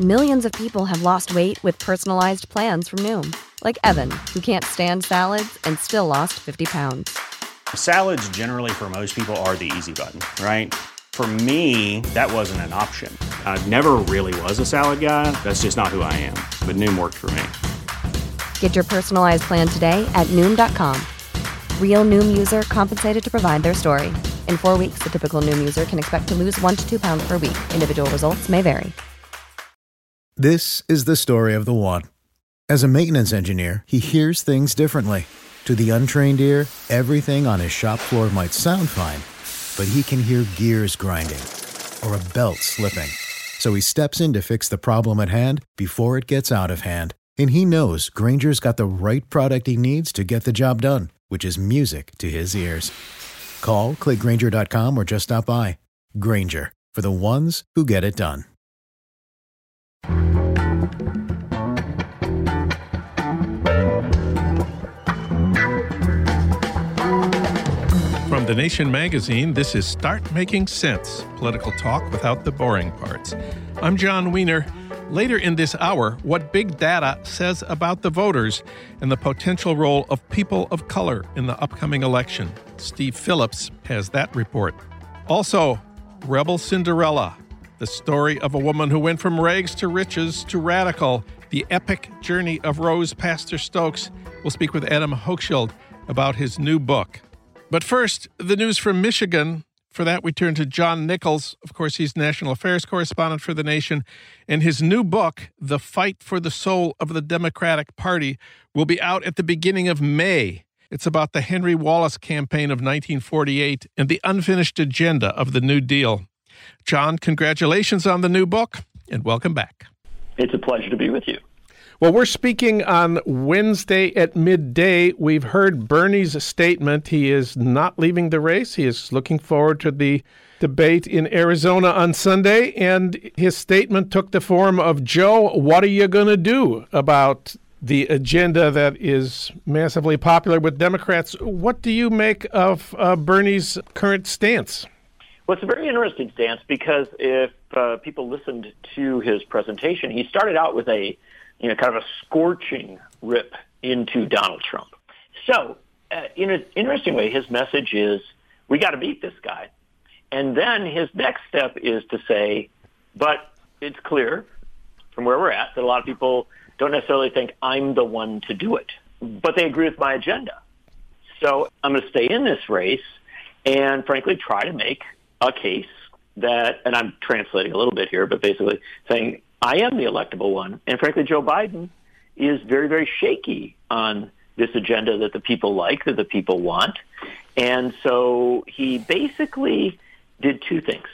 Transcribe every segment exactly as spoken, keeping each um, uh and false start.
millions of people have lost weight with personalized plans from Noom. Like Evan, who can't stand salads and still lost fifty pounds. Salads generally for most people are the easy button, right? For me, that wasn't an option. I never really was a salad guy. That's just not who I am. But Noom worked for me. Get your personalized plan today at Noom dot com. Real Noom user compensated to provide their story. In four weeks, the typical Noom user can expect to lose one to two pounds per week. Individual results may vary. This is the story of the one. As a maintenance engineer, he hears things differently. To the untrained ear, everything on his shop floor might sound fine, but he can hear gears grinding or a belt slipping. So he steps in to fix the problem at hand before it gets out of hand. And he knows Grainger's got the right product he needs to get the job done, which is music to his ears. Call, click Grainger dot com, or just stop by. Grainger, for the ones who get it done. From The Nation magazine, this is Start Making Sense, political talk without the boring parts. I'm John Wiener. Later in this hour, what big data says about the voters and the potential role of people of color in the upcoming election. Steve Phillips has that report. Also, Rebel Cinderella, the story of a woman who went from rags to riches to radical, the epic journey of Rose Pastor Stokes. We'll speak with Adam Hochschild about his new book. But first, the news from Michigan. For that, we turn to John Nichols. Of course, he's national affairs correspondent for The Nation. And his new book, The Fight for the Soul of the Democratic Party, will be out at the beginning of May. It's about the Henry Wallace campaign of nineteen forty-eight and the unfinished agenda of the New Deal. John, congratulations on the new book, and welcome back. It's a pleasure to be with you. Well, we're speaking on Wednesday at midday. We've heard Bernie's statement. He is not leaving the race. He is looking forward to the debate in Arizona on Sunday. And his statement took the form of, Joe, what are you going to do about the agenda that is massively popular with Democrats? What do you make of uh, Bernie's current stance? Well, it's a very interesting stance because if uh, people listened to his presentation, he started out with a you know, kind of a scorching rip into Donald Trump. So, uh, in an interesting way, his message is, we got to beat this guy. And then his next step is to say, but it's clear from where we're at that a lot of people don't necessarily think I'm the one to do it, but they agree with my agenda. So I'm going to stay in this race and, frankly, try to make a case that, and I'm translating a little bit here, but basically saying, I am the electable one. And frankly, Joe Biden is very, very shaky on this agenda that the people like, that the people want. And so he basically did two things.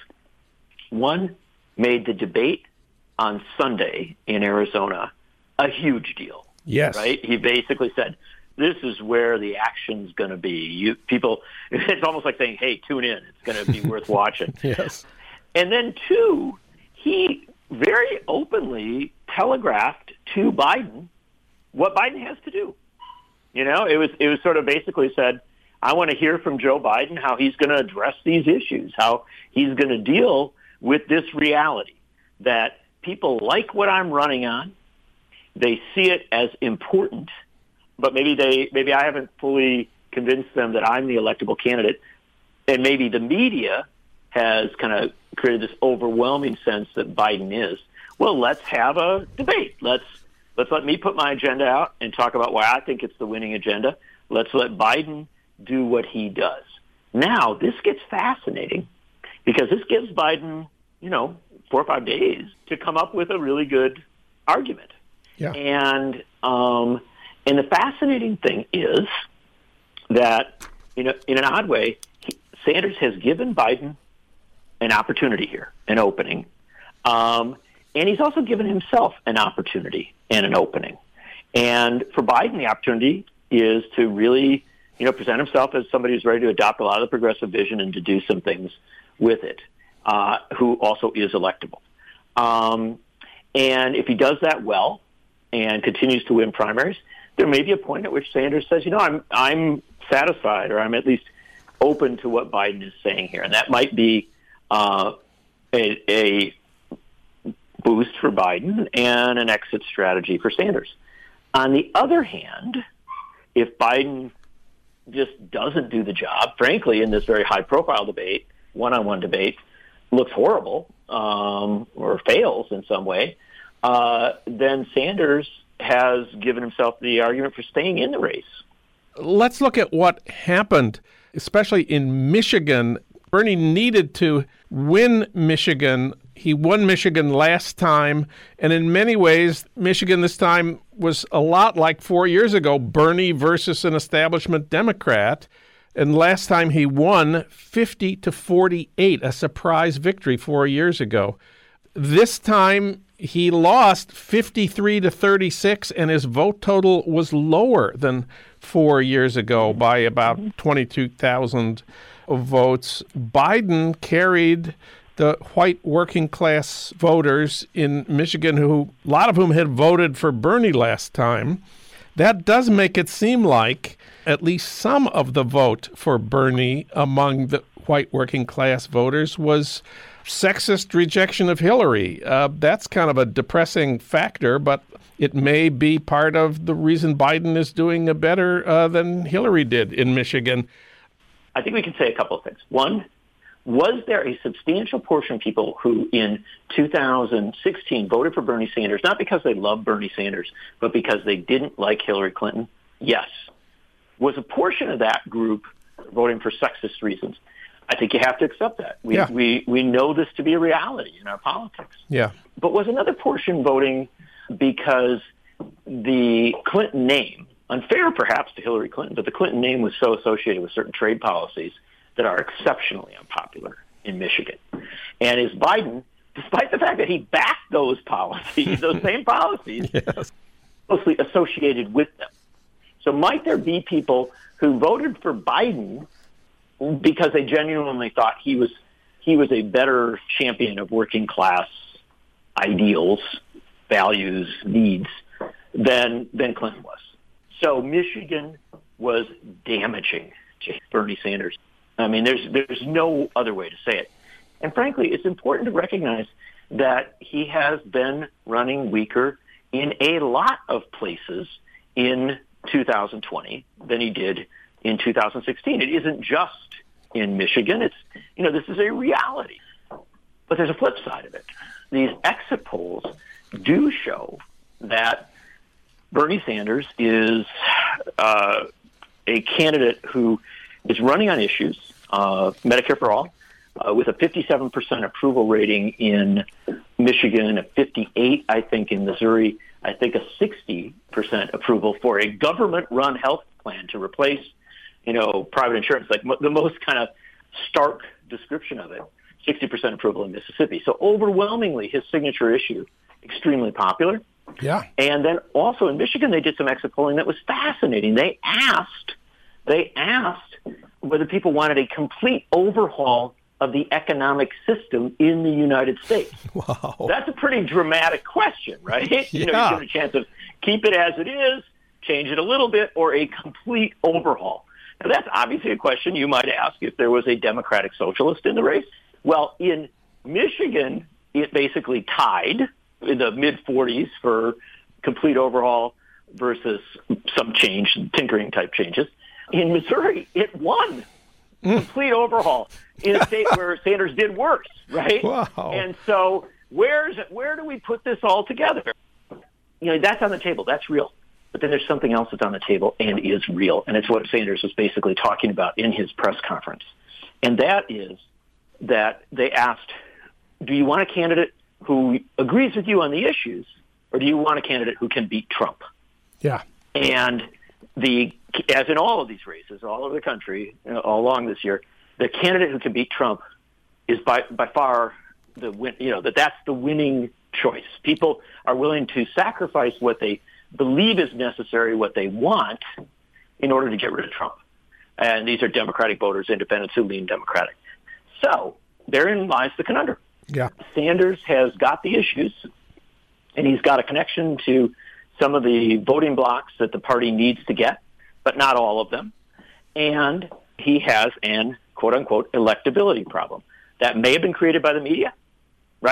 One, made the debate on Sunday in Arizona a huge deal. Yes. Right? He basically said, this is where the action's going to be. You people, it's almost like saying, hey, tune in. It's going to be worth watching. Yes. And then two, he very openly telegraphed to Biden what Biden has to do. You know, it was it was sort of basically said, I want to hear from Joe Biden how he's going to address these issues, how he's going to deal with this reality that people like what I'm running on. They see it as important, but maybe they maybe I haven't fully convinced them that I'm the electable candidate, and maybe the media has kind of created this overwhelming sense that Biden is. Well, let's have a debate. Let's let's let me put my agenda out and talk about why I think it's the winning agenda. Let's let Biden do what he does. Now, this gets fascinating because this gives Biden, you know, four or five days to come up with a really good argument. Yeah. And um, and the fascinating thing is that, you know, in an odd way, he, Sanders has given Biden an opportunity here, an opening. Um, and he's also given himself an opportunity and an opening. And for Biden, the opportunity is to really, you know, present himself as somebody who's ready to adopt a lot of the progressive vision and to do some things with it, uh, who also is electable. Um, and if he does that well and continues to win primaries, there may be a point at which Sanders says, you know, I'm I'm satisfied, or I'm at least open to what Biden is saying here. And that might be uh, a, a boost for Biden and an exit strategy for Sanders. On the other hand, if Biden just doesn't do the job, frankly, in this very high-profile debate, one-on-one debate, looks horrible um, or fails in some way, uh, then Sanders has given himself the argument for staying in the race. Let's look at what happened, especially in Michigan. Bernie needed to win Michigan. He won Michigan last time, and in many ways, Michigan this time was a lot like four years ago, Bernie versus an establishment Democrat. And last time he won fifty to forty-eight, a surprise victory four years ago. This time he lost fifty-three to thirty-six, and his vote total was lower than four years ago by about twenty-two thousand votes. Biden carried the white working class voters in Michigan, who a lot of whom had voted for Bernie last time. That does make it seem like at least some of the vote for Bernie among the white working class voters was sexist rejection of Hillary. Uh, that's kind of a depressing factor, but it may be part of the reason Biden is doing better uh, than Hillary did in Michigan. I think we can say a couple of things. One, was there a substantial portion of people who in two thousand sixteen voted for Bernie Sanders, not because they loved Bernie Sanders, but because they didn't like Hillary Clinton? Yes. Was a portion of that group voting for sexist reasons? I think you have to accept that. We, yeah. we, we know this to be a reality in our politics. Yeah. But was another portion voting because the Clinton name, unfair perhaps to Hillary Clinton, but the Clinton name was so associated with certain trade policies that are exceptionally unpopular in Michigan? And is Biden, despite the fact that he backed those policies, those same policies, yes. closely associated with them? So might there be people who voted for Biden because they genuinely thought he was he was a better champion of working class ideals, values, needs than than Clinton was? So Michigan was damaging to Bernie Sanders. I mean, there's there's no other way to say it. And frankly, it's important to recognize that he has been running weaker in a lot of places in two thousand twenty than he did in two thousand sixteen. It isn't just in Michigan. It's, you know, this is a reality. But there's a flip side of it. These exit polls do show that Bernie Sanders is uh, a candidate who is running on issues, uh, Medicare for all, uh, with a fifty-seven percent approval rating in Michigan, a fifty-eight, I think, in Missouri, I think a sixty percent approval for a government-run health plan to replace, you know, private insurance, like mo- the most kind of stark description of it, sixty percent approval in Mississippi. So overwhelmingly, his signature issue, extremely popular. Yeah. And then also in Michigan, they did some exit polling that was fascinating. They asked, they asked whether people wanted a complete overhaul of the economic system in the United States. Wow. That's a pretty dramatic question, right? Yeah. You know, you give it a chance of keep it as it is, change it a little bit, or a complete overhaul. Now, that's obviously a question you might ask if there was a Democratic socialist in the race. Well, in Michigan, it basically tied in the mid-forties for complete overhaul versus some change, tinkering type changes. In Missouri, it won mm. complete overhaul in a state where Sanders did worse, right? Wow. And so where's where do we put this all together? You know, that's on the table. That's real. But then there's something else that's on the table and is real, and it's what Sanders was basically talking about in his press conference. And that is that they asked, do you want a candidate who agrees with you on the issues, or do you want a candidate who can beat Trump? Yeah. And the as in all of these races, all over the country, you know, all along this year, the candidate who can beat Trump is by by far the win. You know that that's the winning choice. People are willing to sacrifice what they believe is necessary, what they want, in order to get rid of Trump. And these are Democratic voters, independents who lean Democratic. So therein lies the conundrum. Yeah. Sanders has got the issues, and he's got a connection to some of the voting blocks that the party needs to get, but not all of them. And he has an, quote-unquote, electability problem. That may have been created by the media, right?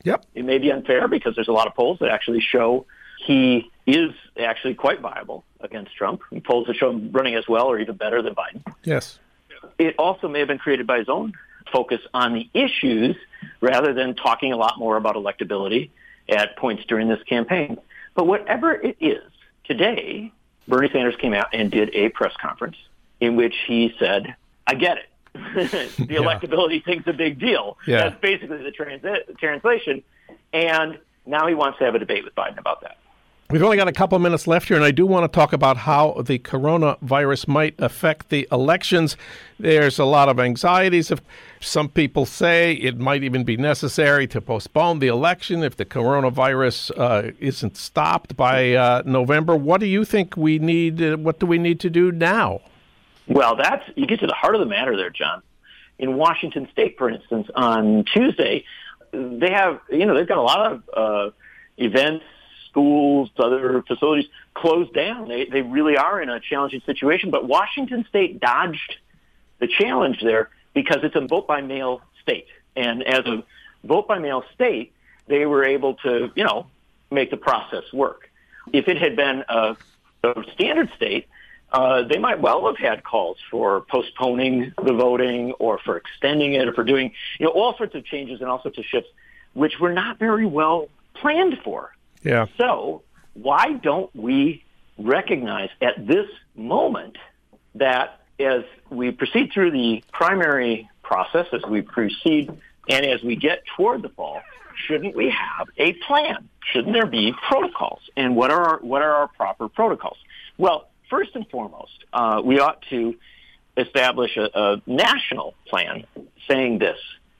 Yep. It may be unfair because there's a lot of polls that actually show he is actually quite viable against Trump. Polls that show him running as well or even better than Biden. Yes. It also may have been created by his own focus on the issues rather than talking a lot more about electability at points during this campaign. But whatever it is, today, Bernie Sanders came out and did a press conference in which he said, I get it. the yeah. electability thing's a big deal. Yeah. That's basically the trans- translation. And now he wants to have a debate with Biden about that. We've only got a couple of minutes left here, and I do want to talk about how the coronavirus might affect the elections. There's a lot of anxieties. Some people say it might even be necessary to postpone the election if the coronavirus uh, isn't stopped by uh, November. What do you think we need? Uh, what do we need to do now? Well, that's you get to the heart of the matter there, John. In Washington State, for instance, on Tuesday, they have you know they've got a lot of uh, events. Schools, other facilities closed down. They they really are in a challenging situation. But Washington State dodged the challenge there because it's a vote-by-mail state. And as a vote-by-mail state, they were able to, you know, make the process work. If it had been a, a standard state, uh, they might well have had calls for postponing the voting or for extending it or for doing, you know, all sorts of changes and all sorts of shifts, which were not very well planned for. Yeah. So why don't we recognize at this moment that as we proceed through the primary process, as we proceed and as we get toward the fall, shouldn't we have a plan? Shouldn't there be protocols? And what are our, what are our proper protocols? Well, first and foremost, uh, we ought to establish a, a national plan saying this.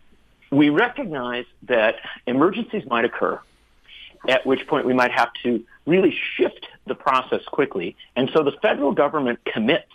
We recognize that emergencies might occur, at which point we might have to really shift the process quickly. And so the federal government commits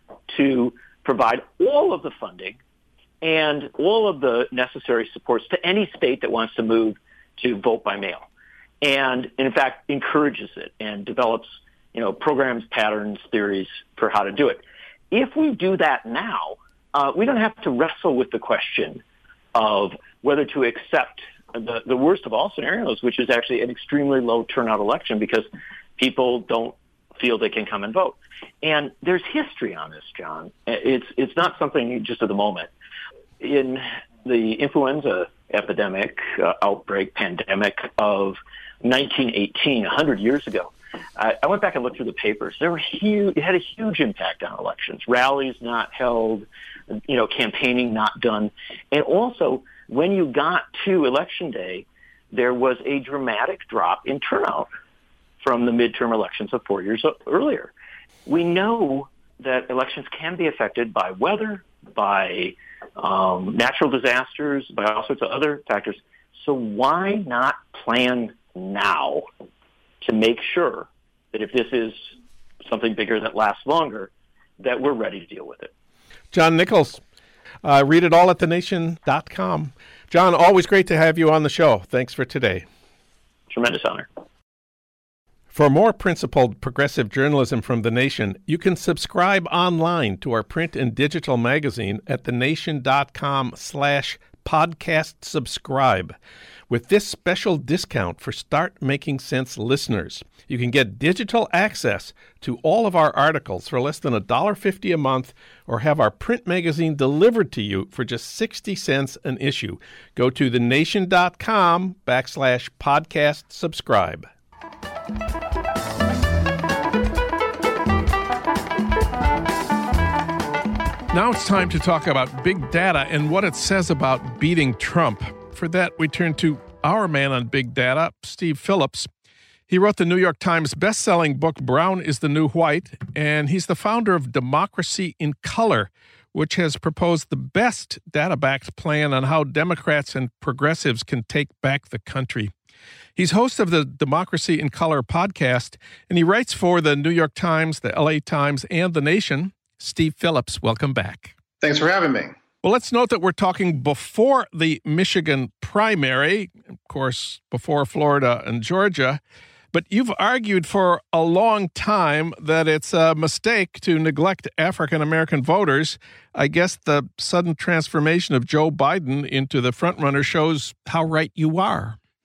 to provide all of the funding and all of the necessary supports to any state that wants to move to vote by mail. And in fact, encourages it and develops, you know, programs, patterns, theories for how to do it. If we do that now, uh, we don't have to wrestle with the question of whether to accept The, the worst of all scenarios, which is actually an extremely low turnout election because people don't feel they can come and vote. And there's history on this, John. It's it's not something just of the moment. In the influenza epidemic, uh, outbreak, pandemic of nineteen eighteen, one hundred years ago, I, I went back and looked through the papers. There were huge, it had a huge impact on elections. Rallies not held, you know, campaigning not done. And also, when you got to Election Day, there was a dramatic drop in turnout from the midterm elections of four years earlier. We know that elections can be affected by weather, by um, natural disasters, by all sorts of other factors. So why not plan now to make sure that if this is something bigger that lasts longer, that we're ready to deal with it? John Nichols. Uh, read it all at the nation dot com. John, always great to have you on the show. Thanks for today. Tremendous honor. For more principled progressive journalism from The Nation, you can subscribe online to our print and digital magazine at the nation dot com slash podcast subscribe. With this special discount for Start Making Sense listeners, you can get digital access to all of our articles for less than one dollar fifty a month or have our print magazine delivered to you for just sixty cents an issue. Go to the nation dot com backslash podcast subscribe. Now it's time to talk about big data and what it says about beating Trump. For that, we turn to our man on big data, Steve Phillips. He wrote the New York Times best-selling book, Brown is the New White, and he's the founder of Democracy in Color, which has proposed the best data-backed plan on how Democrats and progressives can take back the country. He's host of the Democracy in Color podcast, and he writes for the New York Times, the L A Times, and The Nation. Steve Phillips, welcome back. Thanks for having me. Well, let's note that we're talking before the Michigan primary, of course, before Florida and Georgia. But you've argued for a long time that it's a mistake to neglect African-American voters. I guess the sudden transformation of Joe Biden into the frontrunner shows how right you are.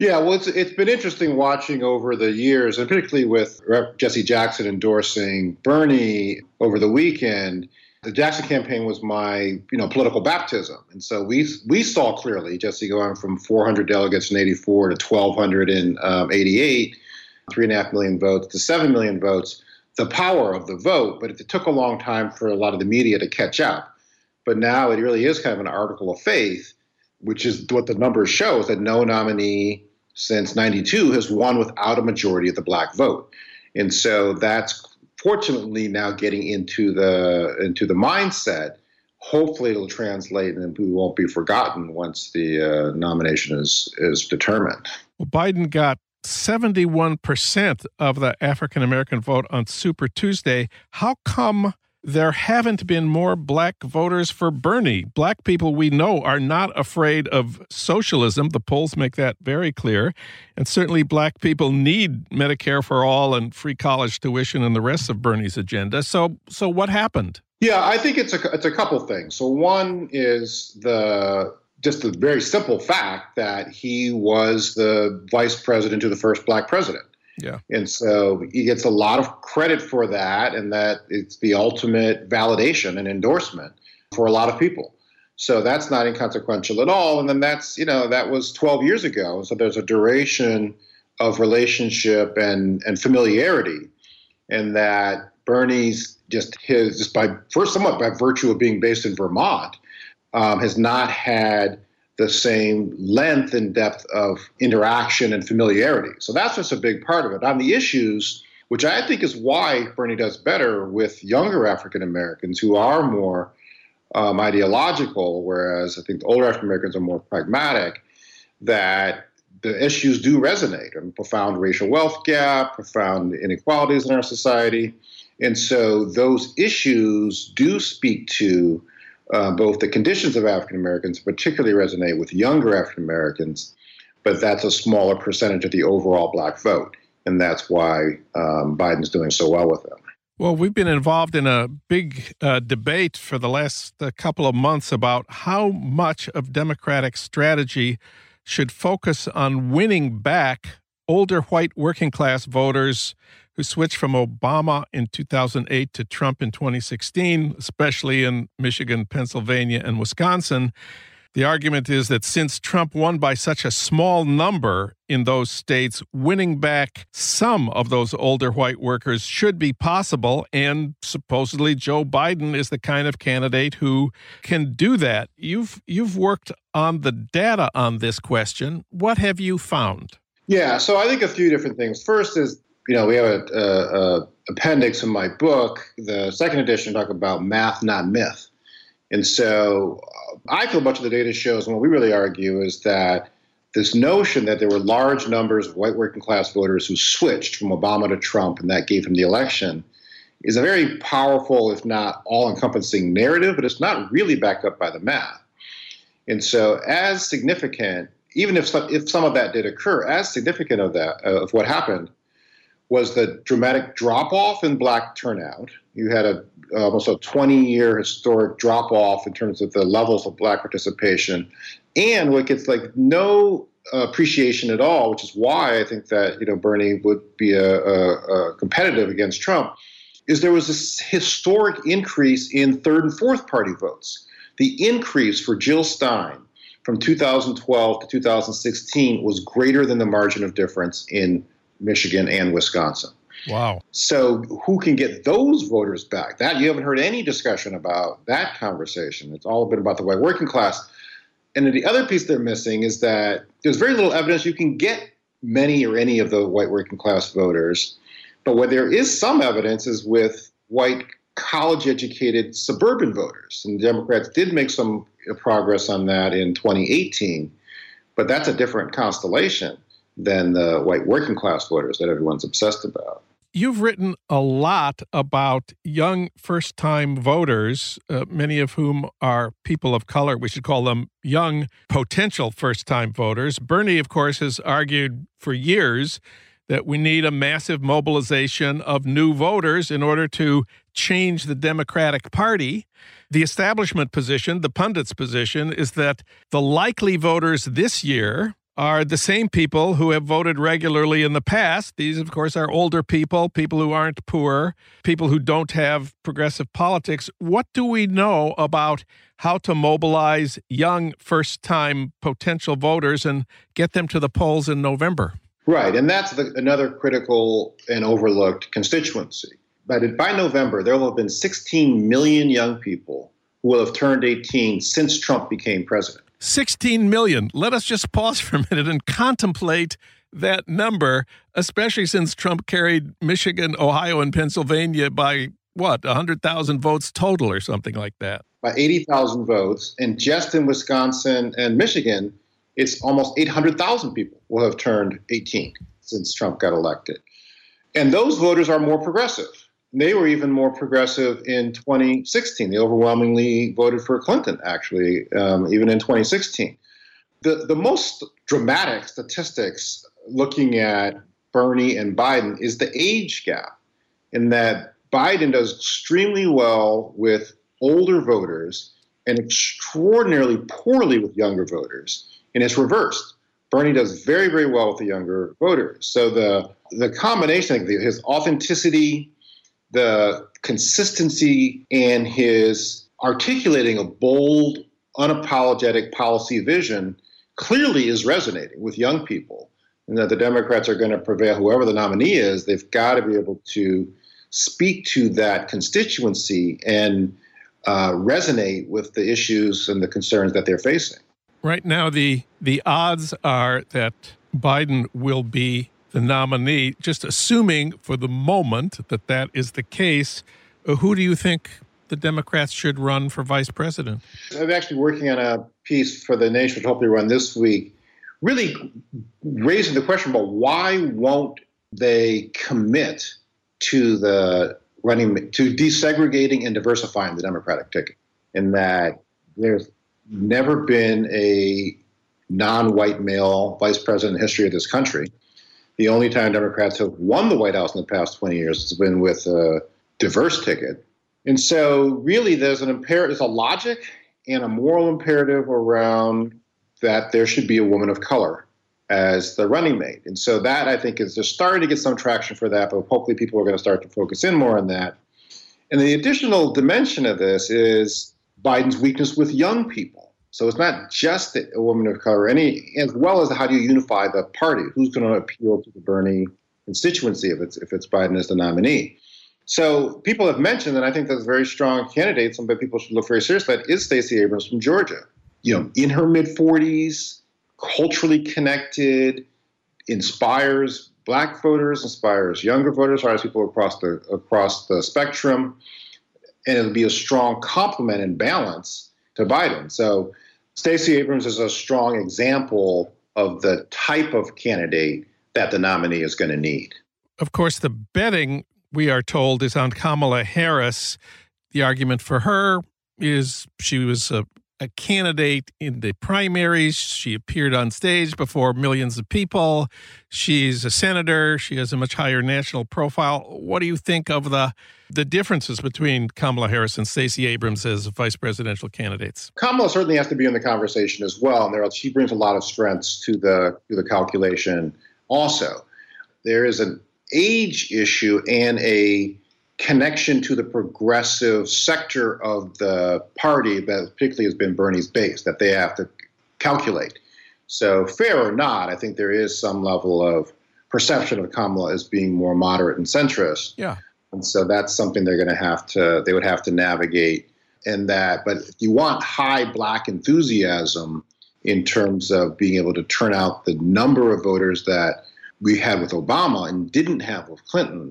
Yeah, well, it's it's been interesting watching over the years, and particularly with Representative Jesse Jackson endorsing Bernie over the weekend. The Jackson campaign was my, you know, political baptism, and so we we saw clearly Jesse going from four hundred delegates in eighty-four to twelve hundred in um, eighty-eight, three and a half million votes to seven million votes. The power of the vote, but it took a long time for a lot of the media to catch up. But now it really is kind of an article of faith, which is what the numbers show, is that no nominee since ninety-two has won without a majority of the black vote. And so that's fortunately now getting into the into the mindset. Hopefully it'll translate and we won't be forgotten once the uh, nomination is is determined. Well, Biden got seventy-one percent of the African-American vote on Super Tuesday. How come there haven't been more black voters for Bernie? Black people we know are not afraid of socialism. The polls make that very clear. And certainly black people need Medicare for all and free college tuition and the rest of Bernie's agenda. So so what happened? Yeah, I think it's a, it's a couple things. So one is the just the very simple fact that he was the vice president to the first black president. Yeah. And so he gets a lot of credit for that, and that it's the ultimate validation and endorsement for a lot of people. So that's not inconsequential at all. And then that's, you know, that was twelve years ago. So there's a duration of relationship and, and familiarity, and that Bernie's just his, just by first, somewhat by virtue of being based in Vermont, um, has not had the same length and depth of interaction and familiarity. So that's just a big part of it. On the issues, which I think is why Bernie does better with younger African Americans who are more um, ideological, whereas I think the older African Americans are more pragmatic, that the issues do resonate. I mean, profound racial wealth gap, profound inequalities in our society. And so those issues do speak to Uh, both the conditions of African Americans particularly resonate with younger African Americans, but that's a smaller percentage of the overall black vote. And that's why um, Biden's doing so well with them. Well, we've been involved in a big uh, debate for the last uh, couple of months about how much of Democratic strategy should focus on winning back older white working class voters who switched from Obama in two thousand eight to Trump in twenty sixteen, especially in Michigan, Pennsylvania, and Wisconsin. The argument is that since Trump won by such a small number in those states, winning back some of those older white workers should be possible, and supposedly Joe Biden is the kind of candidate who can do that. You've you've worked on the data on this question. What have you found? Yeah, so I think a few different things. First is, you know, we have a, a, a appendix in my book, the second edition, talk about math, not myth. And so uh, I feel much of the data shows, and what we really argue is that this notion that there were large numbers of white working class voters who switched from Obama to Trump and that gave him the election is a very powerful, if not all-encompassing narrative, but it's not really backed up by the math. And so as significant, even if some, if some of that did occur, as significant of that, uh, of what happened, was the dramatic drop-off in black turnout. You had a almost a twenty-year historic drop-off in terms of the levels of black participation, and what gets like no uh, appreciation at all, which is why I think that, you know, Bernie would be a, a, a competitive against Trump, is there was this historic increase in third and fourth party votes. The increase for Jill Stein from two thousand twelve to two thousand sixteen was greater than the margin of difference in Michigan and Wisconsin. Wow. So who can get those voters back? That you haven't heard any discussion about that conversation. It's all been about the white working class. And then the other piece they're missing is that there's very little evidence you can get many or any of the white working class voters. But where there is some evidence is with white college-educated suburban voters. And the Democrats did make some progress on that in twenty eighteen. But that's a different constellation than the white working class voters that everyone's obsessed about. You've written a lot about young first-time voters, uh, many of whom are people of color. We should call them young potential first-time voters. Bernie, of course, has argued for years that we need a massive mobilization of new voters in order to change the Democratic Party. The establishment position, the pundits' position, is that the likely voters this year are the same people who have voted regularly in the past. These, of course, are older people, people who aren't poor, people who don't have progressive politics. What do we know about how to mobilize young first-time potential voters and get them to the polls in November? Right, and that's the, another critical and overlooked constituency. But by November, there will have been sixteen million young people who will have turned eighteen since Trump became president. sixteen million. Let us just pause for a minute and contemplate that number, especially since Trump carried Michigan, Ohio, and Pennsylvania by, what, one hundred thousand votes total or something like that? By eighty thousand votes. And just in Wisconsin and Michigan, it's almost eight hundred thousand people will have turned eighteen since Trump got elected. And those voters are more progressive. They were even more progressive in twenty sixteen. They overwhelmingly voted for Clinton, actually, um, even in twenty sixteen. The, the most dramatic statistics looking at Bernie and Biden is the age gap, in that Biden does extremely well with older voters and extraordinarily poorly with younger voters. And it's reversed. Bernie does very, very well with the younger voters. So the, the combination of his authenticity, the consistency, and his articulating a bold, unapologetic policy vision clearly is resonating with young people. And that the Democrats are going to prevail, whoever the nominee is, they've got to be able to speak to that constituency and uh, resonate with the issues and the concerns that they're facing. Right now, the the odds are that Biden will be the nominee. Just assuming for the moment that that is the case, uh, who do you think the Democrats should run for vice president? I'm actually working on a piece for The Nation, which hopefully run this week, really raising the question about why won't they commit to the running, to desegregating and diversifying the Democratic ticket, in that there's never been a non-white male vice president in the history of this country. The only time Democrats have won the White House in the past twenty years has been with a diverse ticket. And so really there's an imperative, there's a logic and a moral imperative around that there should be a woman of color as the running mate. And so that, I think, is just starting to get some traction for that, but hopefully people are going to start to focus in more on that. And the additional dimension of this is Biden's weakness with young people. So it's not just a woman of color, any, as well as how do you unify the party? Who's going to appeal to the Bernie constituency if it's if it's Biden as the nominee? So people have mentioned, and I think that's a very strong candidate, somebody people should look very seriously at, is Stacey Abrams from Georgia. You know, in her mid forties, culturally connected, inspires black voters, inspires younger voters, inspires people across the across the spectrum, and it'll be a strong complement and balance to Biden. So Stacey Abrams is a strong example of the type of candidate that the nominee is going to need. Of course, the betting, we are told, is on Kamala Harris. The argument for her is she was a, a candidate in the primaries. She appeared on stage before millions of people. She's a senator. She has a much higher national profile. What do you think of the the differences between Kamala Harris and Stacey Abrams as vice presidential candidates? Kamala certainly has to be in the conversation as well. And there, she brings a lot of strengths to the to the calculation also. There is an age issue and a connection to the progressive sector of the party that particularly has been Bernie's base that they have to calculate. So fair or not, I think there is some level of perception of Kamala as being more moderate and centrist. Yeah. And so that's something they're going to have to, they would have to navigate in that. But if you want high black enthusiasm in terms of being able to turn out the number of voters that we had with Obama and didn't have with Clinton,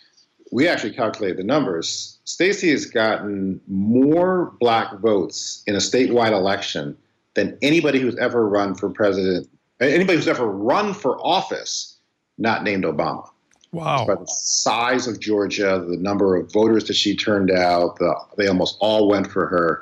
we actually calculated the numbers. Stacey has gotten more black votes in a statewide election than anybody who's ever run for president, anybody who's ever run for office, not named Obama. Wow. By the size of Georgia, the number of voters that she turned out, the, they almost all went for her.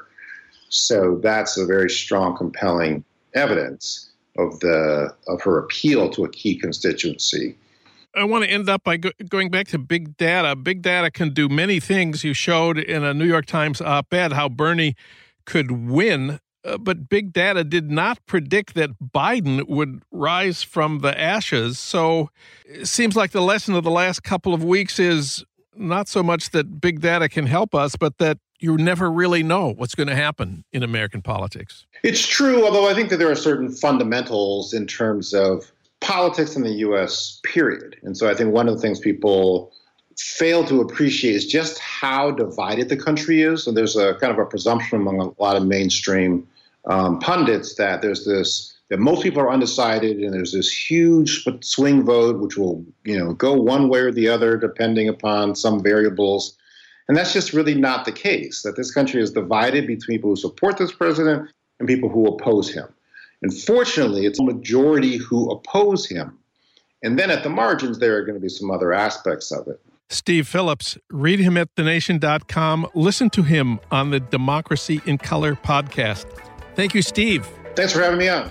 So that's a very strong, compelling evidence of the of her appeal to a key constituency. I want to end up by go- going back to big data. Big data can do many things. You showed in a New York Times op-ed how Bernie could win Uh, but big data did not predict that Biden would rise from the ashes. So it seems like the lesson of the last couple of weeks is not so much that big data can help us, but that you never really know what's going to happen in American politics. It's true, although I think that there are certain fundamentals in terms of politics in the U S, period. And so I think one of the things people fail to appreciate is just how divided the country is. And there's a kind of a presumption among a lot of mainstream um, pundits that there's this, that most people are undecided and there's this huge swing vote which will, you know, go one way or the other depending upon some variables. And that's just really not the case, that this country is divided between people who support this president and people who oppose him. And fortunately, it's a majority who oppose him. And then at the margins, there are going to be some other aspects of it. Steve Phillips, read him at the nation dot com. Listen to him on the Democracy in Color podcast. Thank you, Steve. Thanks for having me on.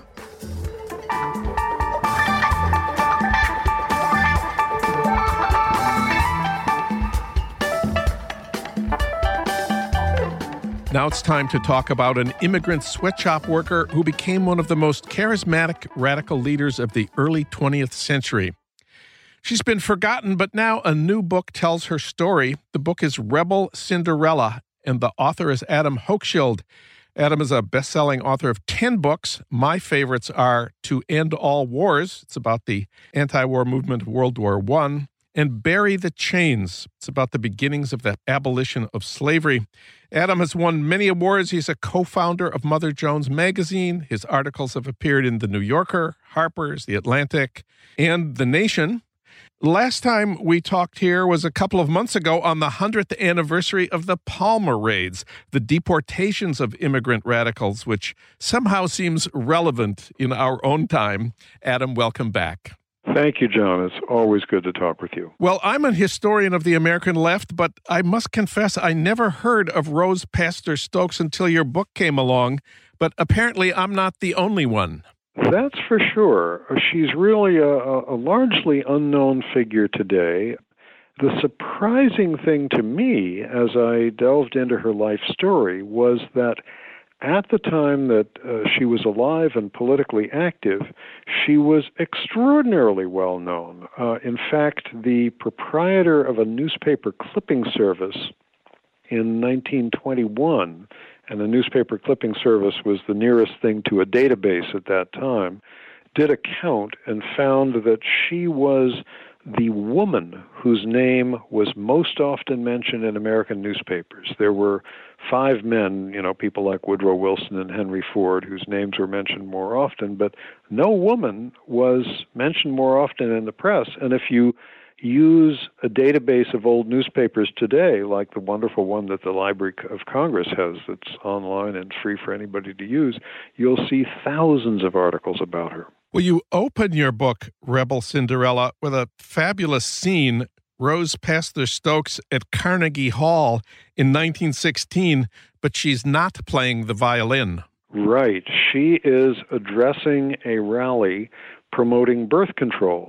Now it's time to talk about an immigrant sweatshop worker who became one of the most charismatic radical leaders of the early twentieth century. She's been forgotten, but now a new book tells her story. The book is Rebel Cinderella, and the author is Adam Hochschild. Adam is a best-selling author of ten books. My favorites are To End All Wars. It's about the anti-war movement of World War One. And Bury the Chains. It's about the beginnings of the abolition of slavery. Adam has won many awards. He's a co-founder of Mother Jones Magazine. His articles have appeared in The New Yorker, Harper's, The Atlantic, and The Nation. Last time we talked here was a couple of months ago on the hundredth anniversary of the Palmer Raids, the deportations of immigrant radicals, which somehow seems relevant in our own time. Adam, welcome back. Thank you, John. It's always good to talk with you. Well, I'm a historian of the American left, but I must confess I never heard of Rose Pastor Stokes until your book came along, but apparently I'm not the only one. That's for sure. She's really a, a largely unknown figure today. The surprising thing to me as I delved into her life story was that at the time that uh, she was alive and politically active, she was extraordinarily well known. Uh, in fact, the proprietor of a newspaper clipping service in nineteen twenty-one, and the newspaper clipping service was the nearest thing to a database at that time, did a count and found that she was the woman whose name was most often mentioned in American newspapers. There were five men, you know, people like Woodrow Wilson and Henry Ford, whose names were mentioned more often, but no woman was mentioned more often in the press. And if you use a database of old newspapers today, like the wonderful one that the Library of Congress has that's online and free for anybody to use, you'll see thousands of articles about her. Well, you open your book, Rebel Cinderella, with a fabulous scene. Rose Pastor Stokes at Carnegie Hall in nineteen sixteen, but she's not playing the violin. Right. She is addressing a rally promoting birth control.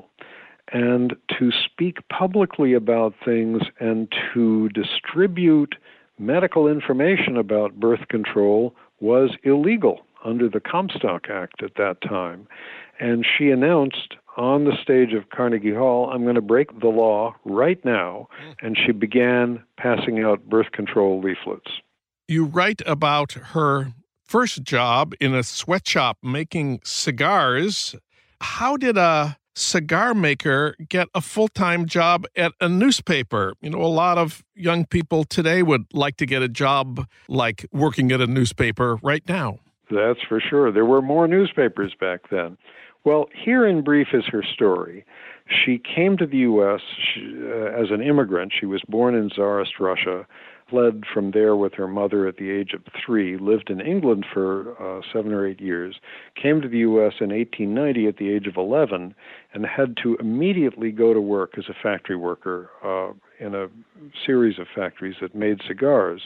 And to speak publicly about things and to distribute medical information about birth control was illegal under the Comstock Act at that time. And she announced on the stage of Carnegie Hall, I'm going to break the law right now. And she began passing out birth control leaflets. You write about her first job in a sweatshop making cigars. How did a cigar maker get a full-time job at a newspaper? You know, a lot of young people today would like to get a job like working at a newspaper right now. That's for sure. There were more newspapers back then. Well, here in brief is her story. She came to the U S she, uh, as an immigrant. She was born in Tsarist Russia, fled from there with her mother at the age of three, lived in England for uh, seven or eight years, came to the U S in eighteen ninety at the age of eleven, and had to immediately go to work as a factory worker uh, in a series of factories that made cigars.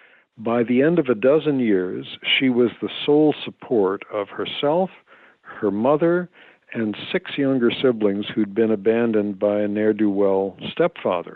By the end of a dozen years, she was the sole support of herself, her mother, and six younger siblings who'd been abandoned by a ne'er-do-well stepfather.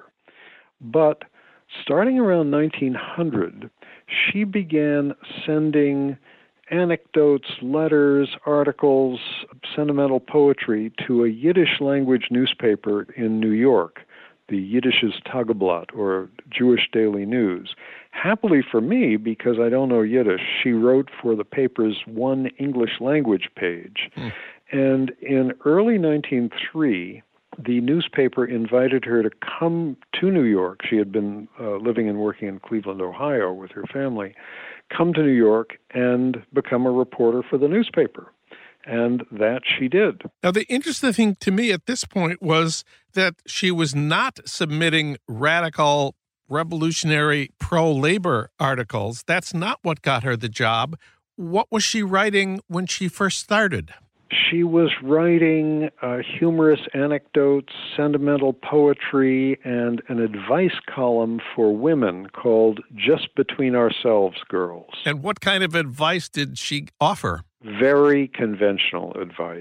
But starting around nineteen hundred, she began sending anecdotes, letters, articles, sentimental poetry to a Yiddish language newspaper in New York, the Yiddisches Tageblatt, or Jewish Daily News. Happily for me, because I don't know Yiddish, she wrote for the paper's one English language page. Mm. And in early nineteen oh three, the newspaper invited her to come to New York. She had been uh, living and working in Cleveland, Ohio with her family, come to New York and become a reporter for the newspaper. And that she did. Now, the interesting thing to me at this point was that she was not submitting radical, revolutionary, pro-labor articles. That's not what got her the job. What was she writing when she first started? She was writing uh, humorous anecdotes, sentimental poetry, and an advice column for women called Just Between Ourselves Girls. And what kind of advice did she offer? Very conventional advice.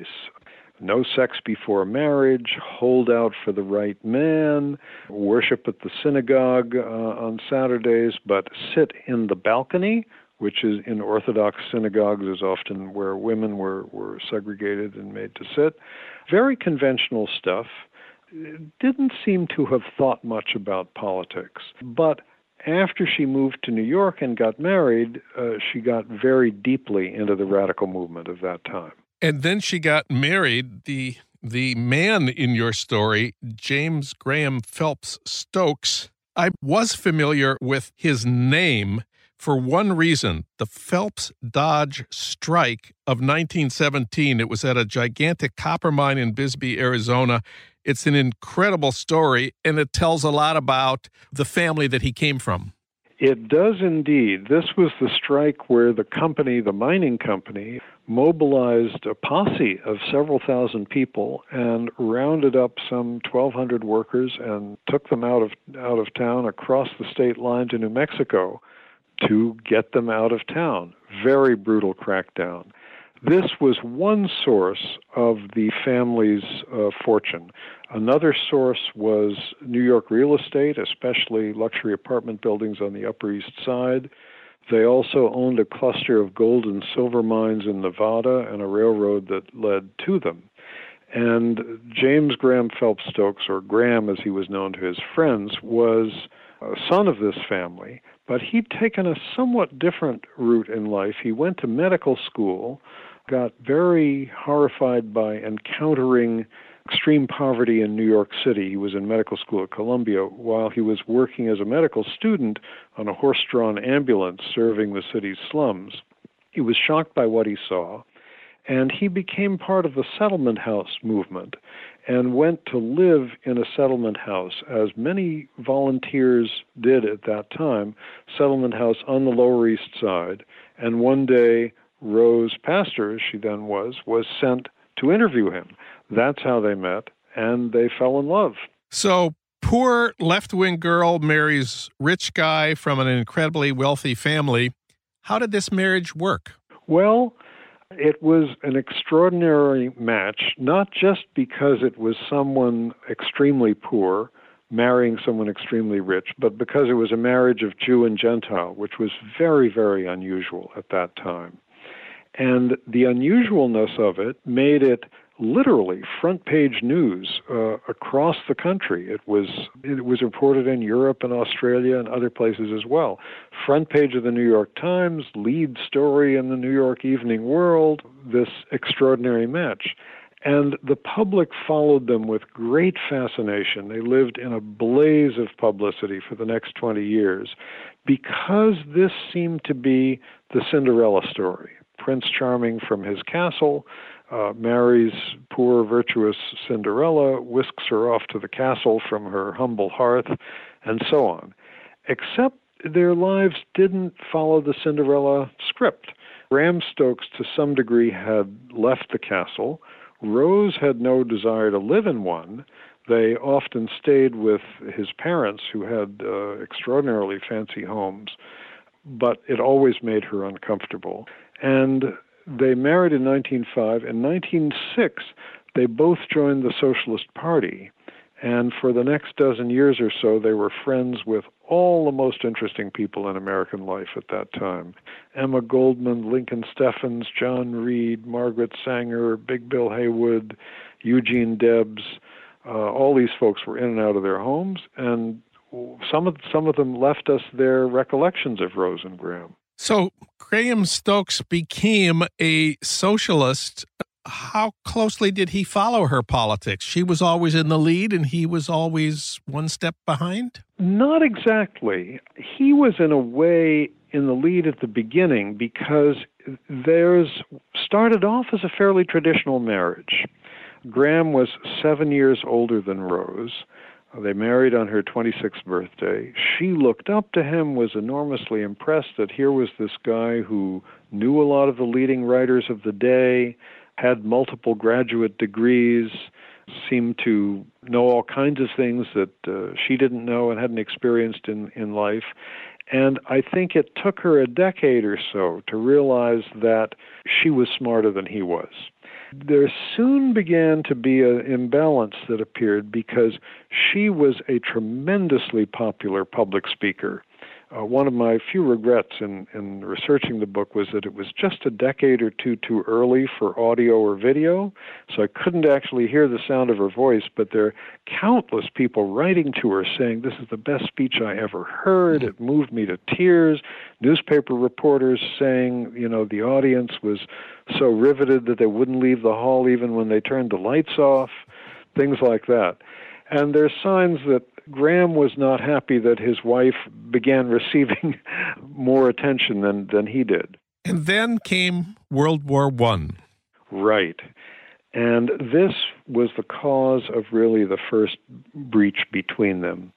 No sex before marriage, hold out for the right man, worship at the synagogue uh, on Saturdays, but sit in the balcony, which is in Orthodox synagogues is often where women were, were segregated and made to sit. Very conventional stuff. Didn't seem to have thought much about politics. But after she moved to New York and got married, uh, she got very deeply into the radical movement of that time. And then she got married. The the man in your story, James Graham Phelps Stokes, I was familiar with his name for one reason, the Phelps Dodge strike of nineteen seventeen. It was at a gigantic copper mine in Bisbee, Arizona. It's an incredible story, and it tells a lot about the family that he came from. It does indeed. This was the strike where the company, the mining company, mobilized a posse of several thousand people and rounded up some twelve hundred workers and took them out of out of town across the state line to New Mexico to get them out of town. Very brutal crackdown. This was one source of the family's uh, fortune. Another source was New York real estate, especially luxury apartment buildings on the Upper East Side. They also owned a cluster of gold and silver mines in Nevada and a railroad that led to them. And James Graham Phelps Stokes, or Graham as he was known to his friends, was a son of this family, but he'd taken a somewhat different route in life. He went to medical school, got very horrified by encountering extreme poverty in New York City. He was in medical school at Columbia while he was working as a medical student on a horse-drawn ambulance serving the city's slums. He was shocked by what he saw, and he became part of the settlement house movement and went to live in a settlement house, as many volunteers did at that time, settlement house on the Lower East Side. And one day, Rose Pastor, as she then was, was sent to interview him. That's how they met, and they fell in love. So, poor left-wing girl marries rich guy from an incredibly wealthy family. How did this marriage work? Well, it was an extraordinary match, not just because it was someone extremely poor marrying someone extremely rich, but because it was a marriage of Jew and Gentile, which was very, very unusual at that time. And the unusualness of it made it literally front-page news uh, across the country. It was it was reported in Europe and Australia and other places as well. Front page of the New York Times, lead story in the New York Evening World, this extraordinary match. And the public followed them with great fascination. They lived in a blaze of publicity for the next twenty years because this seemed to be the Cinderella story. Prince Charming from his castle uh, marries poor, virtuous Cinderella, whisks her off to the castle from her humble hearth, and so on. Except their lives didn't follow the Cinderella script. Graham Stokes, to some degree, had left the castle. Rose had no desire to live in one. They often stayed with his parents, who had uh, extraordinarily fancy homes, but it always made her uncomfortable. And they married in nineteen oh five. In nineteen oh six, they both joined the Socialist Party. And for the next dozen years or so, they were friends with all the most interesting people in American life at that time. Emma Goldman, Lincoln Steffens, John Reed, Margaret Sanger, Big Bill Haywood, Eugene Debs. Uh, all these folks were in and out of their homes, and some of, some of them left us their recollections of Rose and Graham. So Graham Stokes became a socialist. How closely did he follow her politics? She was always in the lead and he was always one step behind? Not exactly. He was in a way in the lead at the beginning because theirs started off as a fairly traditional marriage. Graham was seven years older than Rose. They married on her twenty-sixth birthday. She looked up to him, was enormously impressed that here was this guy who knew a lot of the leading writers of the day, had multiple graduate degrees, seemed to know all kinds of things that uh, she didn't know and hadn't experienced in, in life. And I think it took her a decade or so to realize that she was smarter than he was. There soon began to be an imbalance that appeared because she was a tremendously popular public speaker. Uh, one of my few regrets in, in researching the book was that it was just a decade or two too early for audio or video, so I couldn't actually hear the sound of her voice, but there are countless people writing to her saying, this is the best speech I ever heard, it moved me to tears, newspaper reporters saying, you know, the audience was so riveted that they wouldn't leave the hall even when they turned the lights off, things like that. And there's signs that Graham was not happy that his wife began receiving more attention than, than he did. And then came World War One. Right. And this was the cause of really the first breach between them.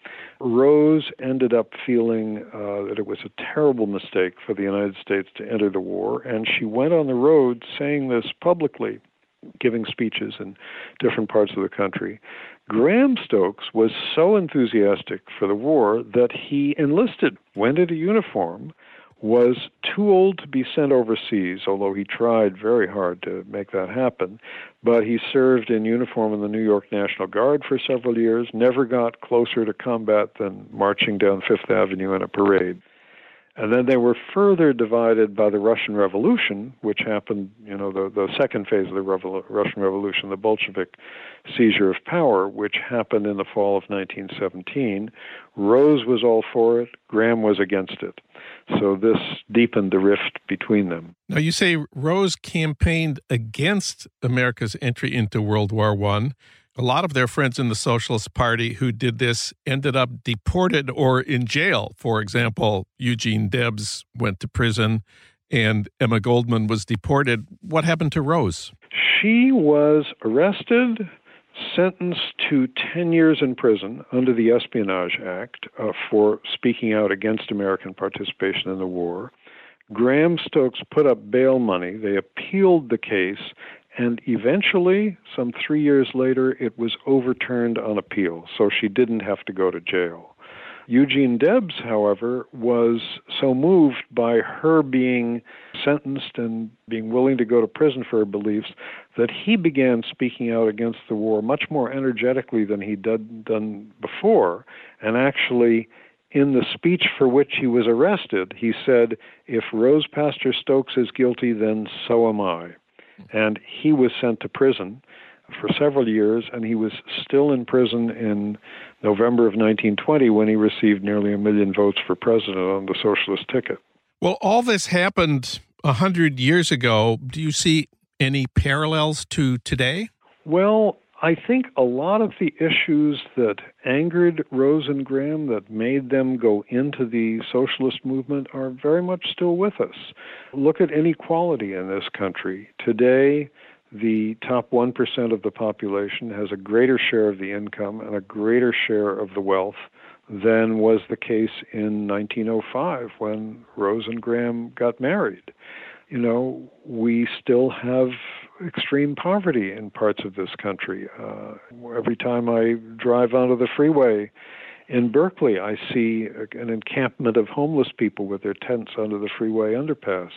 Rose ended up feeling uh, that it was a terrible mistake for the United States to enter the war, and she went on the road saying this publicly, giving speeches in different parts of the country. Graham Stokes was so enthusiastic for the war that he enlisted, went into uniform, was too old to be sent overseas, although he tried very hard to make that happen. But he served in uniform in the New York National Guard for several years, never got closer to combat than marching down Fifth Avenue in a parade. And then they were further divided by the Russian Revolution, which happened, you know, the, the second phase of the Revol- Russian Revolution, the Bolshevik seizure of power, which happened in the fall of nineteen seventeen. Rose was all for it. Graham was against it. So this deepened the rift between them. Now, you say Rose campaigned against America's entry into World War One. A lot of their friends in the Socialist Party who did this ended up deported or in jail. For example, Eugene Debs went to prison and Emma Goldman was deported. What happened to Rose? She was arrested, sentenced to ten years in prison under the Espionage Act uh, for speaking out against American participation in the war. Graham Stokes put up bail money. They appealed the case. And eventually, some three years later, it was overturned on appeal, so she didn't have to go to jail. Eugene Debs, however, was so moved by her being sentenced and being willing to go to prison for her beliefs that he began speaking out against the war much more energetically than he'd done before. And actually, in the speech for which he was arrested, he said, "If Rose Pastor Stokes is guilty, then so am I." And he was sent to prison for several years, and he was still in prison in November of nineteen twenty when he received nearly a million votes for president on the socialist ticket. Well, all this happened a hundred years ago. Do you see any parallels to today? Well, I think a lot of the issues that angered Rose and Graham, that made them go into the socialist movement, are very much still with us. Look at inequality in this country. Today, the top one percent of the population has a greater share of the income and a greater share of the wealth than was the case in nineteen oh five when Rose and Graham got married. You know, we still have extreme poverty in parts of this country. Uh, every time I drive onto the freeway in Berkeley, I see an encampment of homeless people with their tents under the freeway underpass.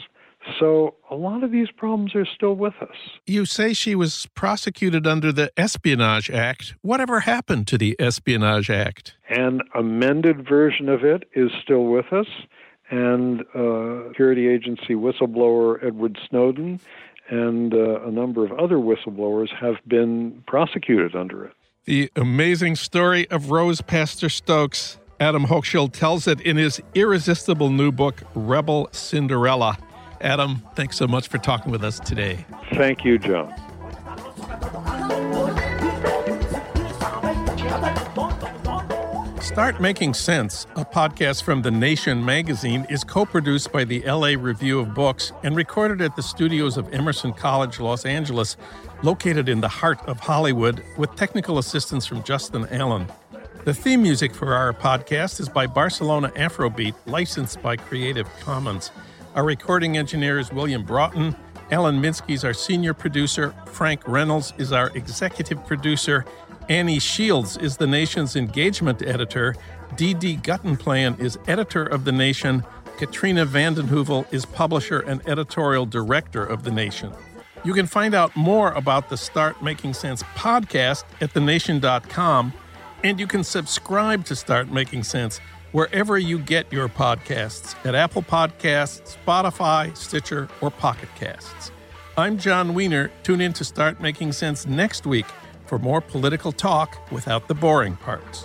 So a lot of these problems are still with us. You say she was prosecuted under the Espionage Act. Whatever happened to the Espionage Act? An amended version of it is still with us, and uh, security agency whistleblower Edward Snowden and uh, a number of other whistleblowers have been prosecuted under it. The amazing story of Rose Pastor Stokes. Adam Hochschild tells it in his irresistible new book, Rebel Cinderella. Adam, thanks so much for talking with us today. Thank you, John. Start Making Sense, a podcast from The Nation magazine, is co-produced by the L A Review of Books and recorded at the studios of Emerson College, Los Angeles, located in the heart of Hollywood, with technical assistance from Justin Allen. The theme music for our podcast is by Barcelona Afrobeat, licensed by Creative Commons. Our recording engineer is William Broughton. Alan Minsky is our senior producer. Frank Reynolds is our executive producer. Annie Shields is The Nation's engagement editor. Dee Dee Guttenplan is editor of The Nation. Katrina vanden Heuvel is publisher and editorial director of The Nation. You can find out more about the Start Making Sense podcast at the nation dot com, and you can subscribe to Start Making Sense wherever you get your podcasts, at Apple Podcasts, Spotify, Stitcher, or Pocket Casts. I'm John Wiener. Tune in to Start Making Sense next week for more political talk without the boring parts.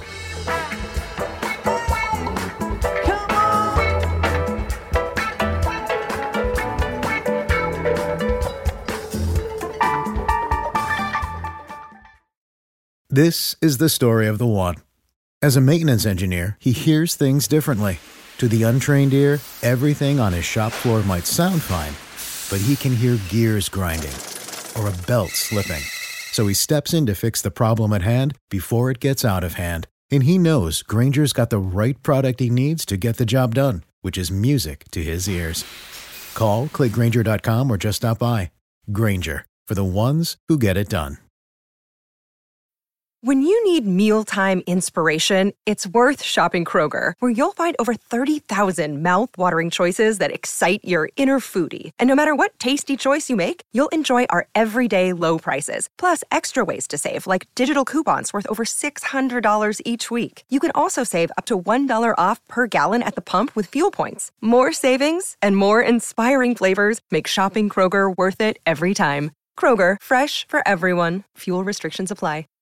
This is the story of the one. As a maintenance engineer, he hears things differently. To the untrained ear, everything on his shop floor might sound fine, but he can hear gears grinding or a belt slipping. So he steps in to fix the problem at hand before it gets out of hand. And he knows Grainger's got the right product he needs to get the job done, which is music to his ears. Call, click Grainger dot com, or just stop by. Grainger, for the ones who get it done. When you need mealtime inspiration, it's worth shopping Kroger, where you'll find over thirty thousand mouth-watering choices that excite your inner foodie. And no matter what tasty choice you make, you'll enjoy our everyday low prices, plus extra ways to save, like digital coupons worth over six hundred dollars each week. You can also save up to one dollar off per gallon at the pump with fuel points. More savings and more inspiring flavors make shopping Kroger worth it every time. Kroger, fresh for everyone. Fuel restrictions apply.